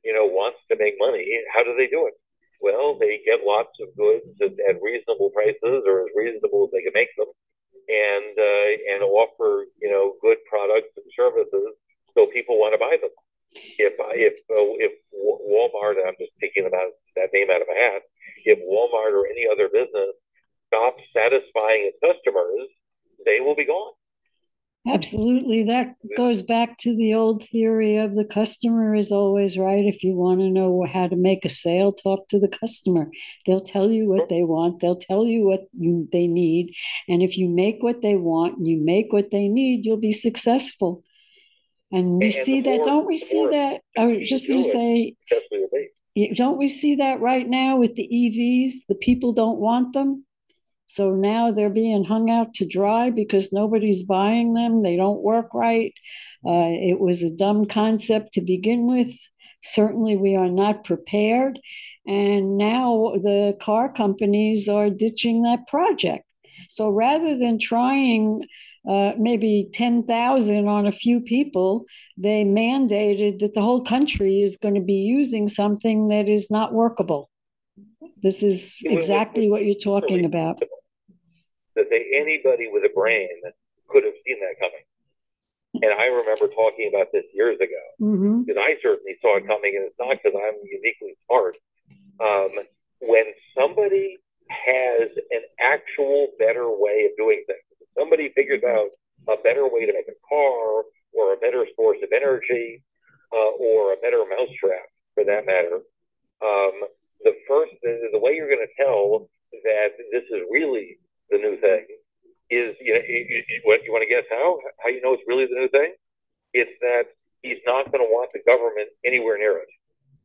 Speaker 3: you know, wants to make money. How do they do it? Well, they get lots of goods at, at reasonable prices, or as reasonable as they can make them, and uh, and offer, you know, good products and services so people want to buy them. If if uh, if Walmart, I'm just picking about that name out of a hat, if Walmart or any other business stops satisfying its customers, they will be gone.
Speaker 2: Absolutely. That goes back to the old theory of the customer is always right. If you want to know how to make a sale, talk to the customer. They'll tell you what they want. They'll tell you what you, they need. And if you make what they want and you make what they need, you'll be successful. And we
Speaker 3: and
Speaker 2: see
Speaker 3: more,
Speaker 2: that, don't we see that? I was just going to say, don't we see that right now with the E Vs? The people don't want them. So now they're being hung out to dry because nobody's buying them. They don't work right. Uh, it was a dumb concept to begin with. Certainly, we are not prepared. And now the car companies are ditching that project. So rather than trying uh, maybe ten thousand on a few people, they mandated that the whole country is going to be using something that is not workable. This is exactly what you're talking about.
Speaker 3: That they, anybody with a brain could have seen that coming. And I remember talking about this years ago,
Speaker 2: mm-hmm.
Speaker 3: because I certainly saw it coming, and it's not because I'm uniquely smart. Um, when somebody has an actual better way of doing things, if somebody figures out a better way to make a car, or a better source of energy, uh, or a better mousetrap, for that matter, um, the first, the, the way you're going to tell that this is really the new thing is, you know, you, you, what you want to guess how how you know it's really the new thing? It's that he's not going to want the government anywhere near it.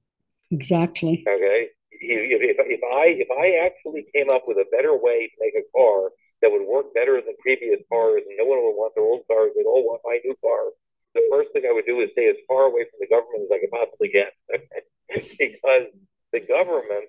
Speaker 2: Exactly.
Speaker 3: Okay. If, if, if I if I actually came up with a better way to make a car that would work better than previous cars, and no one would want their old cars, they'd all want my new car, the first thing I would do is stay as far away from the government as I could possibly get, because the government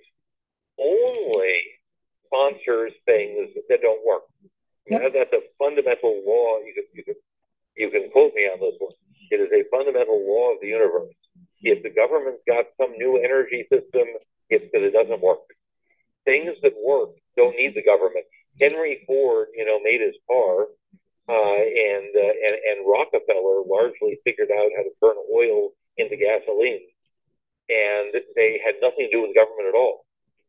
Speaker 3: only sponsors things that don't work. Yep. That, that's a fundamental law. You can, you can you can quote me on this one. It is a fundamental law of the universe. If the government's got some new energy system, it's because it doesn't work. Things that work don't need the government. Henry Ford, you know, made his car, uh, and, uh, and and Rockefeller largely figured out how to turn oil into gasoline, and they had nothing to do with government at all.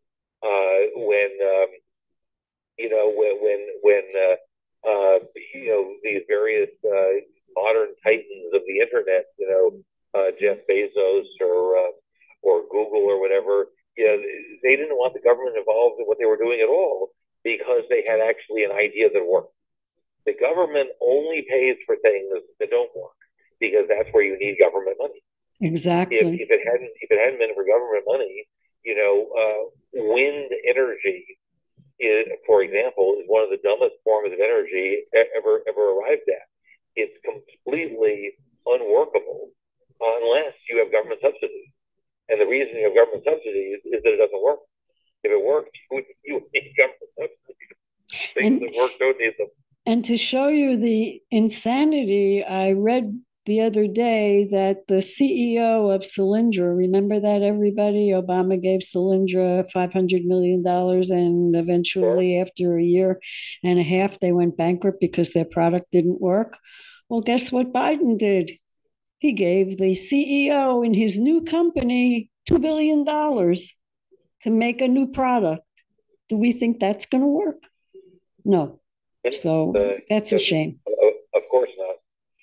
Speaker 3: Uh, when um, you know when when when uh, uh, you know these various uh, modern titans of the internet, you know uh, Jeff Bezos or uh, or Google or whatever, you know, they didn't want the government involved in what they were doing at all because they had actually an idea that worked. The government only pays for things that don't work because that's where you need government money.
Speaker 2: Exactly.
Speaker 3: If, if it hadn't if it hadn't been for government money, you know, uh, wind energy, is, for example, is one of the dumbest forms of energy ever ever arrived at. It's completely unworkable unless you have government subsidies. And the reason you have government subsidies is that it doesn't work. If it worked, you would, you would need government subsidies. Things
Speaker 2: and,
Speaker 3: that work don't need them.
Speaker 2: And to show you the insanity, I read the other day that the C E O of Solyndra, remember that, everybody? Obama gave Solyndra five hundred million dollars, and eventually, sure. after a year and a half, they went bankrupt because their product didn't work. Well, guess what Biden did? He gave the C E O in his new company two billion dollars to make a new product. Do we think that's going to work? No. So uh, that's a shame.
Speaker 3: Of course not.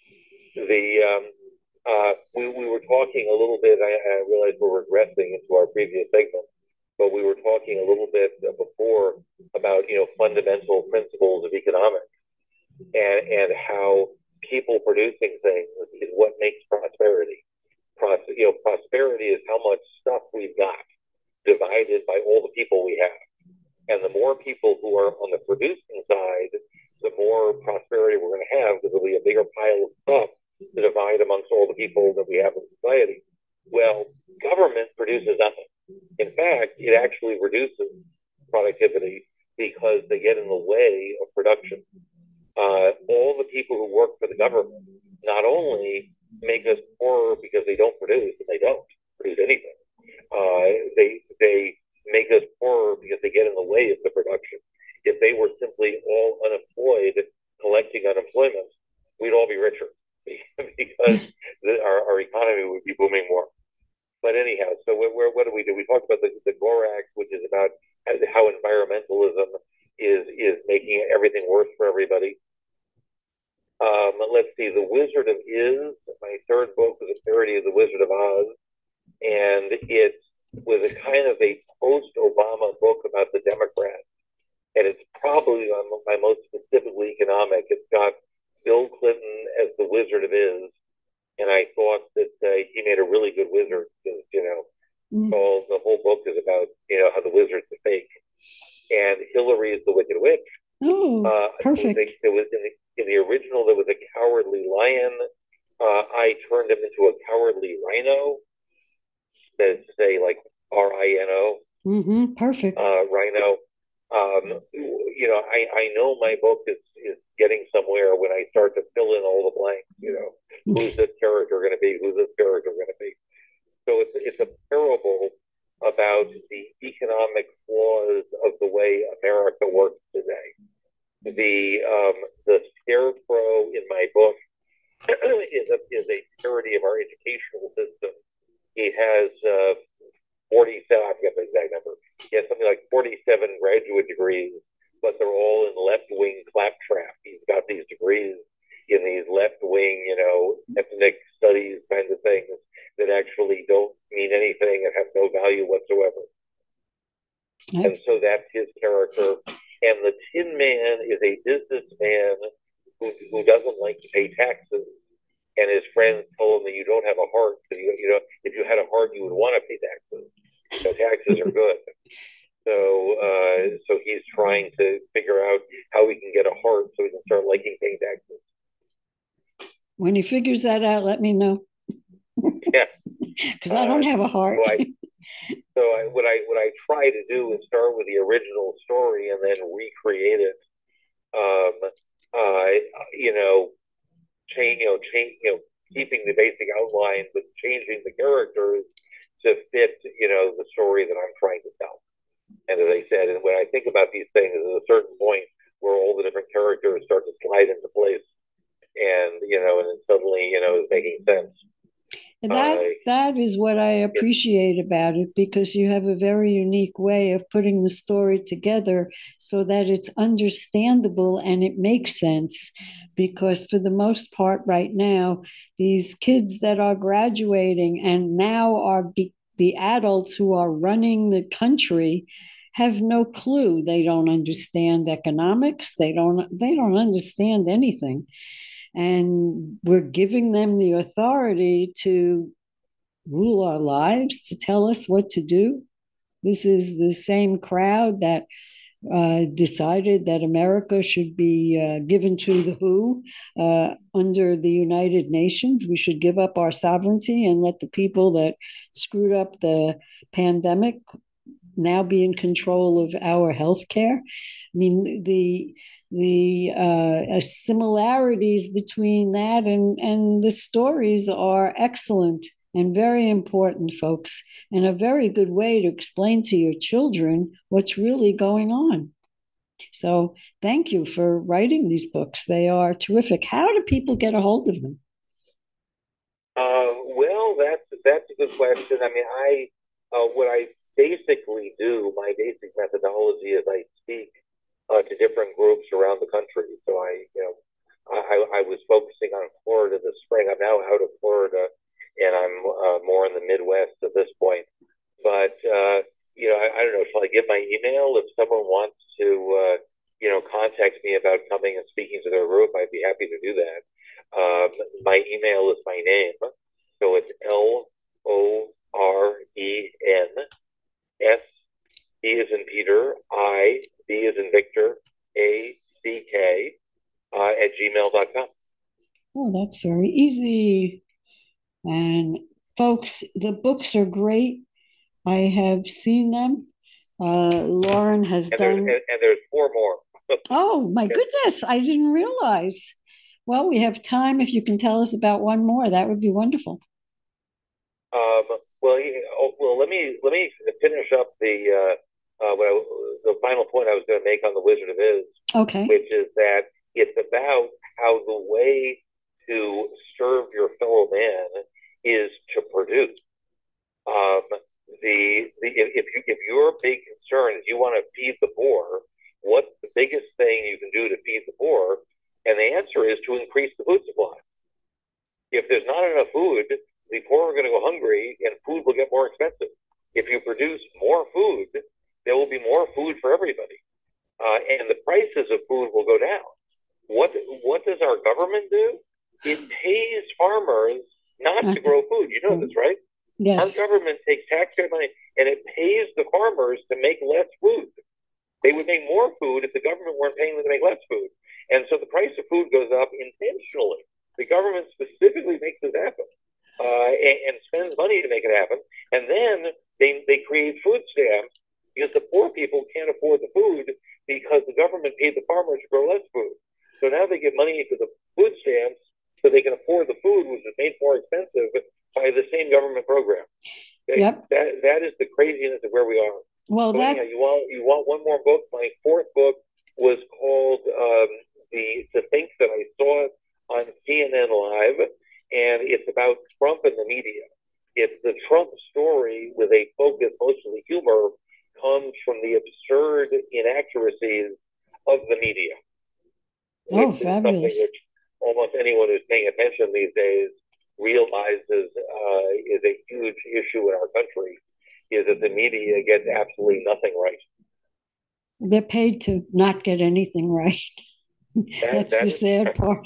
Speaker 3: The um, uh, we, we were talking a little bit, I, I realize we're regressing into our previous segment, but we were talking a little bit before about, you know, fundamental principles of economics and, and how people producing things is what makes prosperity. Pros, you know, prosperity is how much stuff we've got divided by all the people we have. And the more people who are on the producing side, the more prosperity we're going to have, because there'll be a bigger pile of stuff to divide amongst all the people that we have in society. Well, government produces nothing. In fact, it actually reduces productivity because they get in the way of production. Uh, all the people who work for the government not only make us poorer because they don't produce, and they don't, produce anything. Uh, they they make us poorer because they get in the way of the production. If they were simply all unemployed, collecting unemployment, we'd all be richer because the, our, our economy would be booming more. But anyhow, so we're, what do we do? We talked about the, the Gore Act, which is about how environmentalism is is making everything worse for everybody. Um, let's see, The Wizard of Iz, my third book was a parody of The Wizard of Oz, and it was a kind of a post-Obama book about the Democrats, and it's probably my most specifically economic. It's got Bill Clinton as the Wizard of Iz, and I thought that uh, he made a really good wizard because, you know, mm. all the whole book is about, you know, how the wizard's a fake. And Hillary is the Wicked Witch.
Speaker 2: Oh, uh, perfect.
Speaker 3: There was, in, the, in the original, there was a cowardly lion. Uh, I turned him into a cowardly rhino. That is to say, like R I N O.
Speaker 2: Mm-hmm, perfect.
Speaker 3: Uh, rhino. Um, you know, I, I know my book is, is getting somewhere when I start to fill in all the blanks, you know, who's this character going to be, who's this character going to be. So it's, it's a parable about the economic flaws of the way America works today. The um, the scarecrow in my book is a, is a parody of our educational system. He has uh, forty-seven, I forget the exact number. He has something like forty-seven graduate degrees, but they're all in left-wing claptrap. He's got these degrees in these left-wing, you know, ethnic studies kinds of things that actually don't mean anything and have no value whatsoever. Mm-hmm. And so that's his character. And the Tin Man is a businessman who, who doesn't like to pay taxes. And his friends told him that you don't have a heart. You, you know, if you had a heart, you would want to pay taxes. So taxes are good. So, uh, so he's trying to figure out how he can get a heart so he can start liking paying taxes.
Speaker 2: When he figures that out, let me know.
Speaker 3: Yeah,
Speaker 2: because I don't uh, have a heart.
Speaker 3: So, I, so I, what I what I try to do is start with the original story and then recreate it. Um, uh, you know, change, you know, change, you know, keeping the basic outline, but changing the characters to fit, you know, the story that I'm trying to tell. And as I said, and when I think about these things, there's a certain point where all the different characters start to slide into place, and you know, and then suddenly, you know, it's making sense.
Speaker 2: And that uh, that is what I appreciate yeah. about it, because you have a very unique way of putting the story together so that it's understandable and it makes sense. Because for the most part right now, these kids that are graduating and now are be- the adults who are running the country have no clue. They don't understand economics. They don't, they don't understand anything. And we're giving them the authority to rule our lives, to tell us what to do. This is the same crowd that uh, decided that America should be uh, given to the W H O uh, under the United Nations. We should give up our sovereignty and let the people that screwed up the pandemic now be in control of our health care. I mean, the the uh, similarities between that and, and the stories are excellent and very important, folks, and a very good way to explain to your children what's really going on. So thank you for writing these books. They are terrific. How do people get a hold of them?
Speaker 3: Uh, well, that's, that's a good question. I mean, I uh, what I basically do, my basic methodology is I speak Uh, to different groups around the country. So I, you know, I, I was focusing on Florida this spring. I'm now out of Florida, and I'm uh, more in the Midwest at this point. But uh, you know, I, I don't know. Shall I give my email if someone wants to, uh, you know, contact me about coming and speaking to their group? I'd be happy to do that. Um, my email is my name, so it's L O R E N S. E as in Peter, I, B as in Victor, A, C, K, uh, at gmail dot com.
Speaker 2: Oh, that's very easy. And folks, the books are great. I have seen them. Uh, Lauren has
Speaker 3: and
Speaker 2: done...
Speaker 3: There's, and, and there's four more.
Speaker 2: Oh, my goodness. I didn't realize. Well, we have time. If you can tell us about one more, that would be wonderful.
Speaker 3: Um, Well, yeah, oh, well, let me let me finish up the uh, uh, what I, the final point I was going to make on the Wizard of Oz,
Speaker 2: Okay.
Speaker 3: which is that it's about how the way to serve your fellow man is to produce. Um, the the if you, if your big concern is you want to feed the poor, what's the biggest thing you can do to feed the poor? And the answer is to increase the food supply. If there's not enough food, the poor are going to go hungry and food will get more expensive. If you produce more food, there will be more food for everybody. Uh, and the prices of food will go down. What what does our government do? It pays farmers not to grow food. You know this, right?
Speaker 2: Yes.
Speaker 3: Our government takes taxpayer money and it pays the farmers to make less food. They would make more food if the government weren't paying them to make less food. And so the price of food goes up intentionally. The government specifically makes this happen uh, and, and spends money to make it happen. And then they, they create food stamps because the poor people can't afford the food because the government paid the farmers to grow less food. So now they get money for the food stamps so they can afford the food, which is made more expensive by the same government program. Okay?
Speaker 2: Yep.
Speaker 3: That, that is the craziness of where we are.
Speaker 2: Well,
Speaker 3: so
Speaker 2: that...
Speaker 3: anyhow, you want you want one more book? My fourth book was called um, the To Think That I Saw It on C N N Live, and it's about Trump and the media. It's the Trump story with a focus, mostly humor, comes from the absurd inaccuracies of the media.
Speaker 2: Oh,
Speaker 3: which
Speaker 2: fabulous.
Speaker 3: Is something which almost anyone who's paying attention these days realizes uh, is a huge issue in our country, is that the media gets absolutely nothing right.
Speaker 2: They're paid to not get anything right.
Speaker 3: That,
Speaker 2: That's
Speaker 3: that
Speaker 2: the
Speaker 3: is,
Speaker 2: sad part.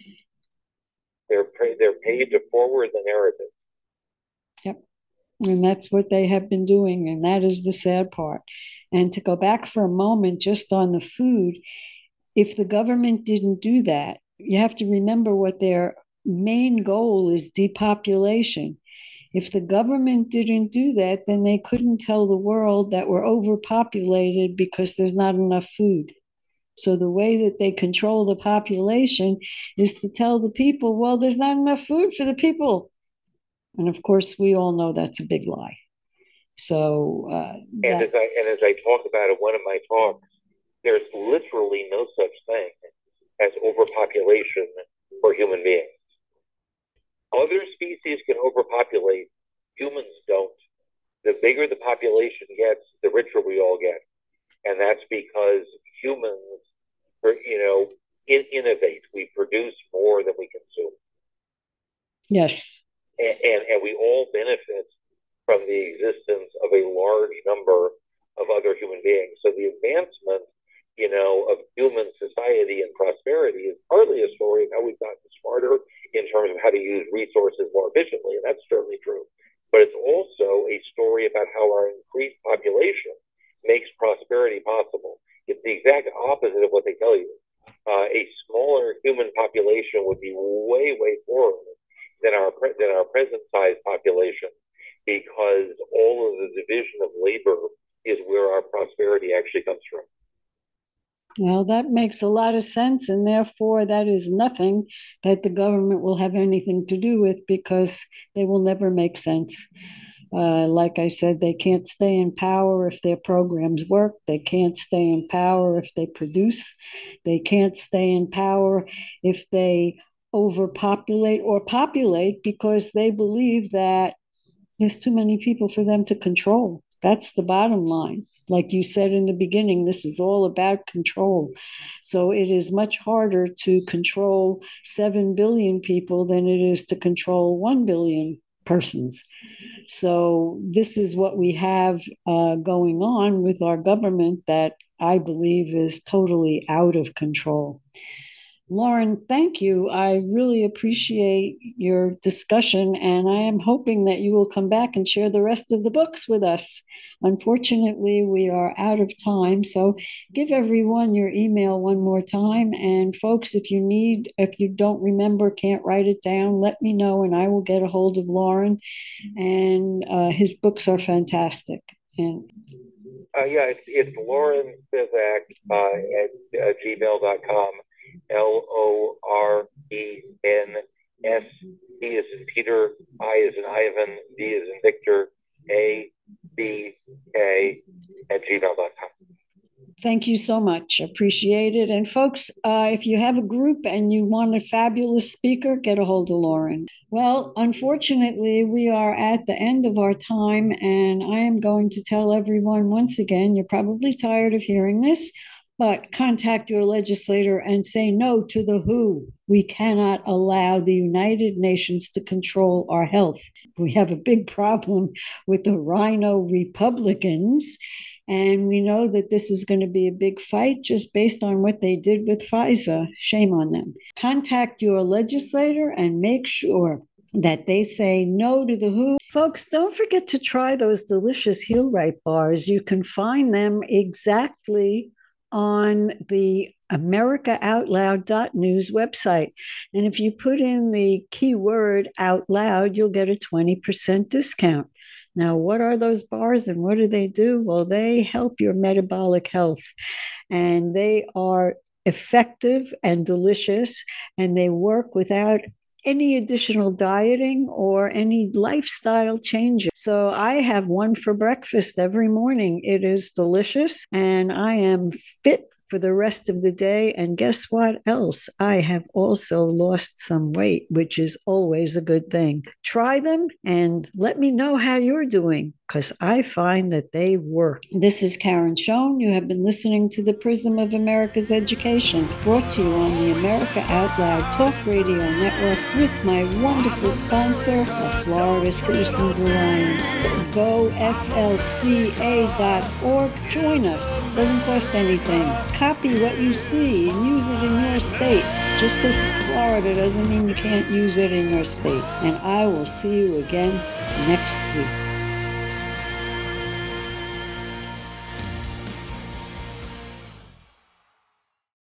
Speaker 3: They're, they're paid to forward the narrative.
Speaker 2: Yep. And that's what they have been doing. And that is the sad part. And to go back for a moment just on the food, if the government didn't do that, you have to remember what their main goal is: depopulation. If the government didn't do that, then they couldn't tell the world that we're overpopulated because there's not enough food. So the way that they control the population is to tell the people, well, there's not enough food for the people. And of course, we all know that's a big lie. So, uh, that...
Speaker 3: and as I and as I talk about in one of my talks, there's literally no such thing as overpopulation for human beings. Other species can overpopulate, humans don't. The bigger the population gets, the richer we all get. And that's because humans, you know, in, innovate. We produce more than we consume.
Speaker 2: Yes.
Speaker 3: And, and, and we all benefit from the existence of a large number of other human beings. So the advancement, you know, of human society and prosperity is partly a story of how we've gotten smarter in terms of how to use resources more efficiently, and that's certainly true. But it's also a story about how our increased population makes prosperity possible. It's the exact opposite of what they tell you. Uh, a smaller human population would be way, way poorer than our than our present size population, because all of the division of labor is where our prosperity actually comes from.
Speaker 2: Well, that makes a lot of sense, and therefore that is nothing that the government will have anything to do with, because they will never make sense. Uh, like I said, they can't stay in power if their programs work. They can't stay in power if they produce. They can't stay in power if they overpopulate or populate, because they believe that there's too many people for them to control. That's the bottom line. Like you said in the beginning, this is all about control. So it is much harder to control seven billion people than it is to control one billion persons. So this is what we have uh, going on with our government that I believe is totally out of control. Lauren, thank you. I really appreciate your discussion, and I am hoping that you will come back and share the rest of the books with us. Unfortunately, we are out of time, so give everyone your email one more time. And folks, if you need, if you don't remember, can't write it down, let me know, and I will get a hold of Lauren. And uh, his books are fantastic. And
Speaker 3: uh, yeah, it's, it's Lauren Spivak uh, at uh, gmail dot com. L O R E N S, P is in Peter, I is in Ivan, V is in Victor, A, B, K at gmail dot com.
Speaker 2: Thank you so much. Appreciate it. And folks, uh, if you have a group and you want a fabulous speaker, get a hold of Lauren. Well, unfortunately, we are at the end of our time, and I am going to tell everyone once again, you're probably tired of hearing this, but contact your legislator and say no to the W H O. We cannot allow the United Nations to control our health. We have a big problem with the Rhino Republicans. And we know that this is going to be a big fight just based on what they did with Pfizer. Shame on them. Contact your legislator and make sure that they say no to the W H O. Folks, don't forget to try those delicious Heal Right bars. You can find them exactly on the America Out Loud dot news website. And if you put in the keyword out loud, you'll get a twenty percent discount. Now, what are those bars and what do they do? Well, they help your metabolic health, and they are effective and delicious, and they work without any additional dieting or any lifestyle changes. So I have one for breakfast every morning. It is delicious, and I am fit for the rest of the day. And guess what else? I have also lost some weight, which is always a good thing. Try them and let me know how you're doing, because I find that they work. This is Karen Schoen. You have been listening to the Prism of America's Education, brought to you on the America Out Loud Talk Radio Network with my wonderful sponsor, the Florida Citizens Alliance. Go F L C A dot org. Join us. Doesn't cost anything. Copy what you see and use it in your state. Just because it's Florida doesn't mean you can't use it in your state. And I will see you again next week.